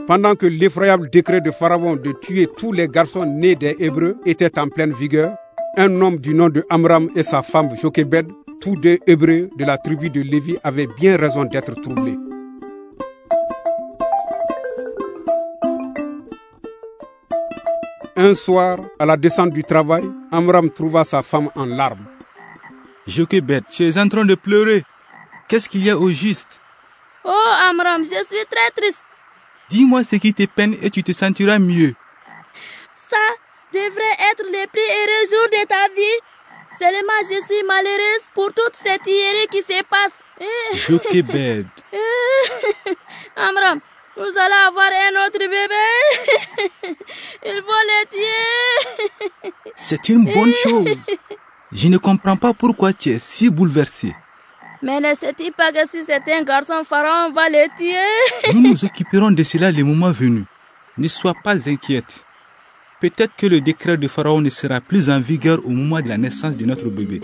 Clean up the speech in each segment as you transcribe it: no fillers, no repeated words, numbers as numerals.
Pendant que l'effroyable décret de Pharaon de tuer tous les garçons nés des Hébreux était en pleine vigueur, un homme du nom de Amram et sa femme Jochebed, tous deux Hébreux de la tribu de Lévi, avaient bien raison d'être troublés. Un soir, à la descente du travail, Amram trouva sa femme en larmes. Jochebed, tu es en train de pleurer. Qu'est-ce qu'il y a au juste? Oh Amram, je suis très triste. Dis-moi ce qui te peine et tu te sentiras mieux. Ça devrait être le plus heureux jour de ta vie. Seulement je suis malheureuse pour toute cette hiérie qui se passe. Jochebed. Amram, nous allons avoir un autre bébé. Il faut le tuer. C'est une bonne chose. Je ne comprends pas pourquoi tu es si bouleversée. Mais ne sais-tu pas que si c'est un garçon, Pharaon va le tuer? Nous nous occuperons de cela le moment venu. Ne sois pas inquiète. Peut-être que le décret de Pharaon ne sera plus en vigueur au moment de la naissance de notre bébé.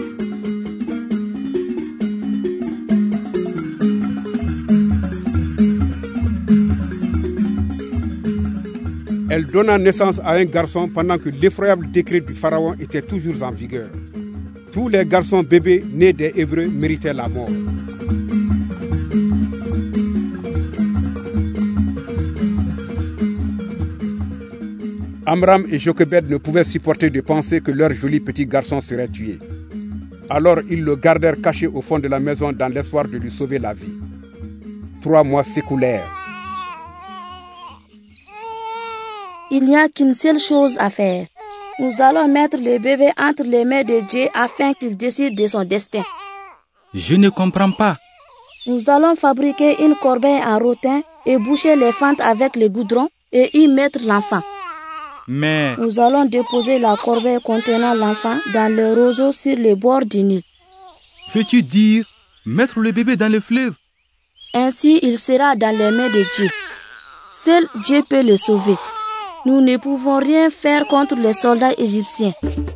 Elle donna naissance à un garçon pendant que l'effroyable décret du Pharaon était toujours en vigueur. Tous les garçons bébés nés des Hébreux méritaient la mort. Amram et Jochebed ne pouvaient supporter de penser que leur joli petit garçon serait tué. Alors ils le gardèrent caché au fond de la maison dans l'espoir de lui sauver la vie. 3 mois s'écoulèrent. Il n'y a qu'une seule chose à faire. Nous allons mettre le bébé entre les mains de Dieu afin qu'il décide de son destin. Je ne comprends pas. Nous allons fabriquer une corbeille en rotin et boucher les fentes avec le goudron et y mettre l'enfant. Mais... Nous allons déposer la corbeille contenant l'enfant dans le roseau sur le bord du Nil. Veux-tu dire mettre le bébé dans le fleuve? Ainsi, il sera dans les mains de Dieu. Seul Dieu peut le sauver. Nous ne pouvons rien faire contre les soldats égyptiens.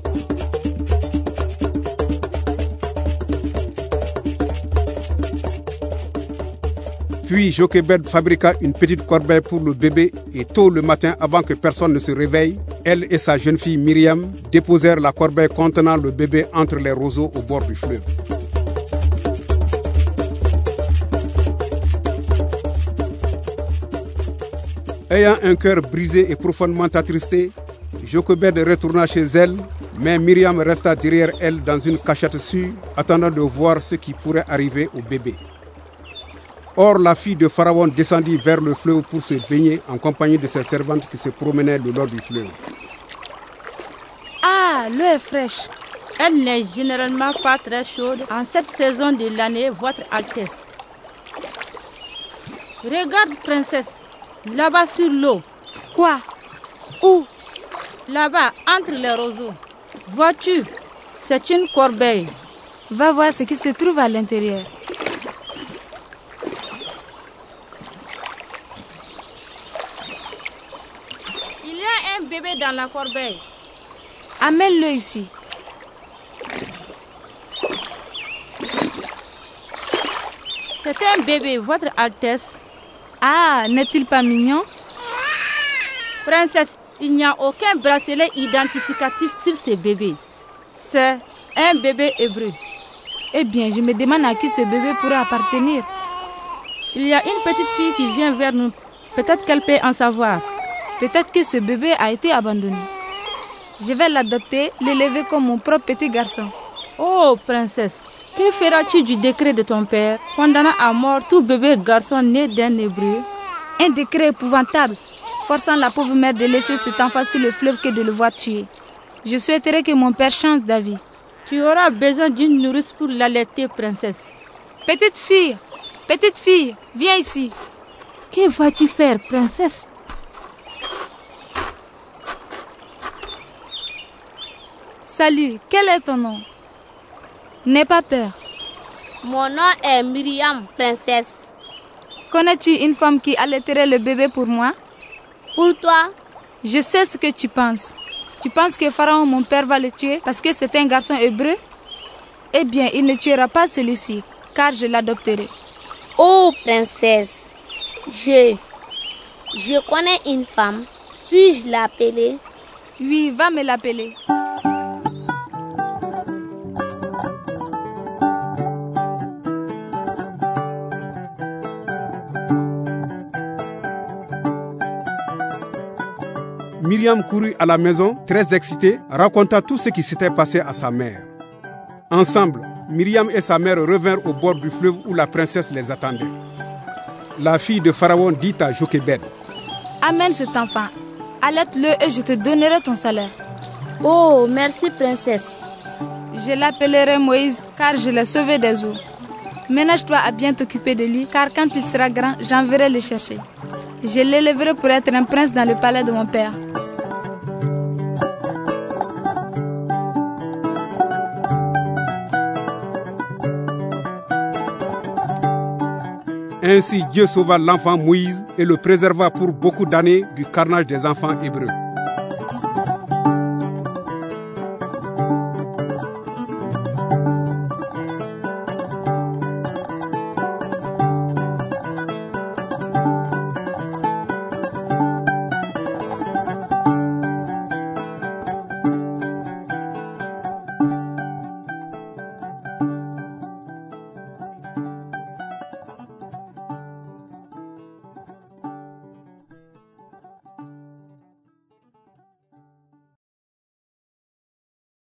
Puis Jochebed fabriqua une petite corbeille pour le bébé et tôt le matin, avant que personne ne se réveille, elle et sa jeune fille Myriam déposèrent la corbeille contenant le bébé entre les roseaux au bord du fleuve. Ayant un cœur brisé et profondément attristé, Jochebed retourna chez elle, mais Myriam resta derrière elle dans une cachette sûre, attendant de voir ce qui pourrait arriver au bébé. Or, la fille de Pharaon descendit vers le fleuve pour se baigner en compagnie de ses servantes qui se promenaient le long du fleuve. Ah, l'eau est fraîche. Elle n'est généralement pas très chaude en cette saison de l'année, Votre Altesse. Regarde, princesse, là-bas sur l'eau. Quoi? Où? Là-bas, entre les roseaux. Vois-tu? C'est une corbeille. Va voir ce qui se trouve à l'intérieur. Il y a un bébé dans la corbeille. Amène-le ici. C'est un bébé, Votre Altesse. Ah, n'est-il pas mignon? Princesse, il n'y a aucun bracelet identificatif sur ce bébé. C'est un bébé hébreu. Eh bien, je me demande à qui ce bébé pourrait appartenir. Il y a une petite fille qui vient vers nous. Peut-être qu'elle peut en savoir. Peut-être que ce bébé a été abandonné. Je vais l'adopter, l'élever comme mon propre petit garçon. Oh, princesse, que feras-tu du décret de ton père condamnant à mort tout bébé garçon né d'un hébreu? Un décret épouvantable, forçant la pauvre mère de laisser cet enfant sur le fleuve que de le voir tuer. Je souhaiterais que mon père change d'avis. Tu auras besoin d'une nourrice pour l'allaiter, princesse. Petite fille, viens ici. Que vas-tu faire, princesse? Salut, quel est ton nom? N'aie pas peur. Mon nom est Myriam, princesse. Connais-tu une femme qui allaiterait le bébé pour moi? Pour toi? Je sais ce que tu penses. Tu penses que Pharaon, mon père, va le tuer parce que c'est un garçon hébreu? Eh bien, il ne tuera pas celui-ci, car je l'adopterai. Oh, princesse, Je connais une femme. Puis-je l'appeler? Oui, va me l'appeler. Myriam courut à la maison, très excitée, raconta tout ce qui s'était passé à sa mère. Ensemble, Myriam et sa mère revinrent au bord du fleuve où la princesse les attendait. La fille de Pharaon dit à Jochebed: Amène cet enfant, allaite-le et je te donnerai ton salaire. Oh, merci princesse. Je l'appellerai Moïse car je l'ai sauvé des eaux. Ménage-toi à bien t'occuper de lui car quand il sera grand, j'enverrai le chercher. Je l'élèverai pour être un prince dans le palais de mon père. Ainsi Dieu sauva l'enfant Moïse et le préserva pour beaucoup d'années du carnage des enfants hébreux.